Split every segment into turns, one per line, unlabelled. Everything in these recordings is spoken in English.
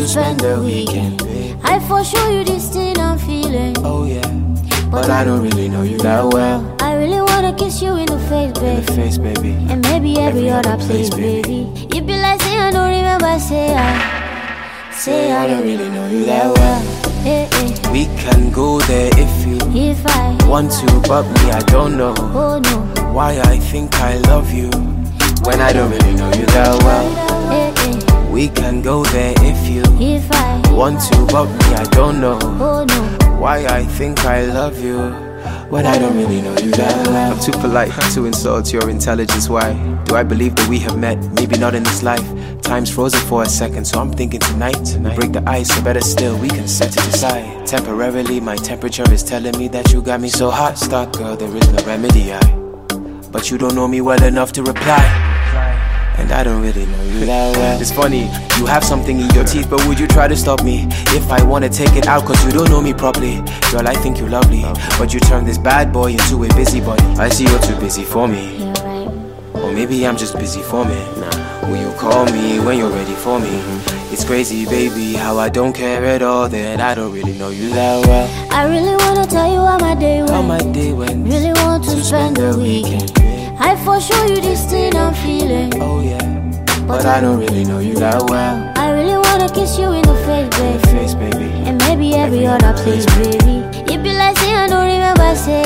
spend the weekend, babe.
I for sure you this thing I'm feeling.
Oh yeah, but I don't really know you that well.
I really wanna kiss you in the face, baby.
In the face, baby.
And maybe every other place, baby. You be like, say I don't remember, say I
don't really know you that well.
Eh, eh.
We can go there
If I
want to, but me, I don't know
oh no,
why I think I love you when I don't really know you that well.
eh, eh.
We can go there
If I
want to, but me, I don't know
oh no,
why I think I love you when I don't really know you that well. I'm too polite to insult your intelligence. Why do I believe that we have met? Maybe not in this life. Time's frozen for a second, so I'm thinking tonight we break the ice, or better still, we can set it aside. Temporarily, my temperature is telling me that you got me so hot. Stop, girl, there is no remedy. But you don't know me well enough to reply, and I don't really know you that well. It's funny, you have something in your teeth, but would you try to stop me if I wanna take it out? Cause you don't know me properly. Girl, I think you're lovely, but you turn this bad boy into a busybody. I see you're too busy for me,
you're right.
or maybe I'm just busy for me. Will you call me when you're ready for me? It's crazy, baby, how I don't care at all, that I don't really know you that well.
I really wanna tell you how my day went.
How my day went.
Really want to spend the weekend. I for sure you this thing I'm feeling.
Oh yeah, but I don't really know you that well.
I really wanna kiss you in the face,
In
baby.
the face, baby.
And maybe every other place, baby. You be like, say I don't remember, say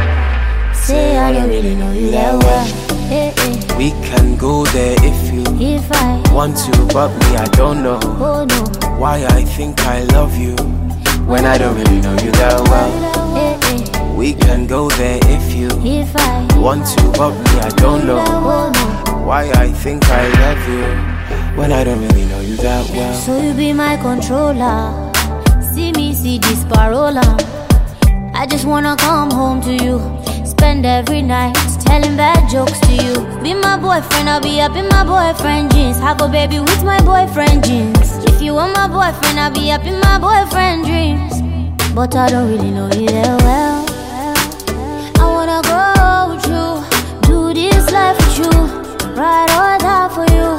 I don't really know you that well. Eh, eh.
We can go there
If I
want to, but me, I don't know
oh no,
why I think I love you when I don't really know you that well.
eh, eh.
We can go there
If I
want to, but me, I don't know
oh no,
why I think I love you when I don't really know you that well.
so you be my controller. See me, see this parola. I just wanna come home to you. Spend every night telling bad jokes to you. Be my boyfriend, I'll be up in my boyfriend jeans. I go baby with my boyfriend jeans. If you want my boyfriend, I'll be up in my boyfriend dreams. But I don't really know you that well. I wanna go with you, do this life with you, ride or die for you.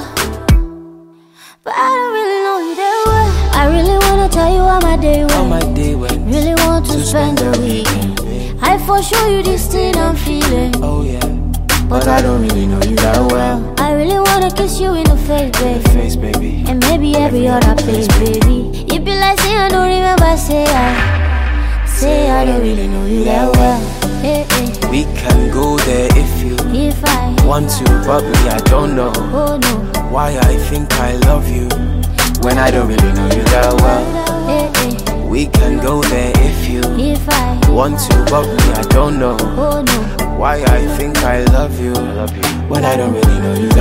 But I don't really know you that well. I really wanna tell you how my day
How
went.
my day went.
Really want to spend the weekend. I for sure you this thing I'm feeling.
Oh yeah, but I don't really know you that well.
I really wanna kiss you in the face,
In
baby.
the face, baby.
And maybe every other place, baby. You be like, say I don't remember, say I don't really know you that well. Eh, eh.
We can go there
If I
want to, but me, I don't know
oh no,
why I think I love you when I don't really know you that well.
eh, eh.
We can go there
If I
want to, but me, I don't know
oh no,
why I think I love you when I don't really know you that well.